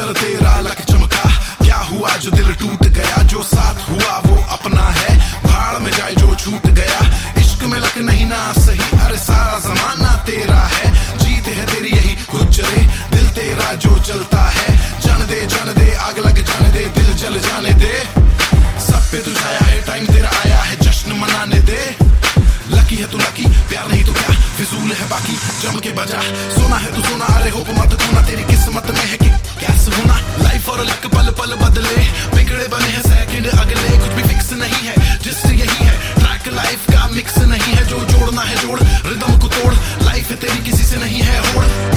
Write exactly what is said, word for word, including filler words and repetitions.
चल तेरा लक चमका, क्या हुआ जो दिल टूट गया, जो साथ हुआ वो अपना है, भाड़ में जाए जो छूट गया, इश्क में लक नहीं ना सही, अरे सारा जमाना तेरा है, जीत है तेरी यही गुजरे, दिल तेरा जो चलता है, जान दे जान दे आग लग जाने दे, दिल जल जाने दे, सब पे तू छाया है, टाइम तेरा आया है, जश्न मनाने दे, लकी है तू लकी, प्यार नहीं तो क्या फिजूल है बाकी, जम के बजा, सोना है तू सोना, अरे होप मत खोना, तेरी किस्मत में है कि कैसे होना, लाइफ और लक पल पल बदले, बिगड़े बने हैं सेकंड अगले, कुछ भी फिक्स नहीं है, जिससे यही है ट्रैक लाइफ का मिक्स नहीं है, जो जोड़ना है जोड़, रिदम को तोड़, लाइफ है तेरी किसी से नहीं है होड़।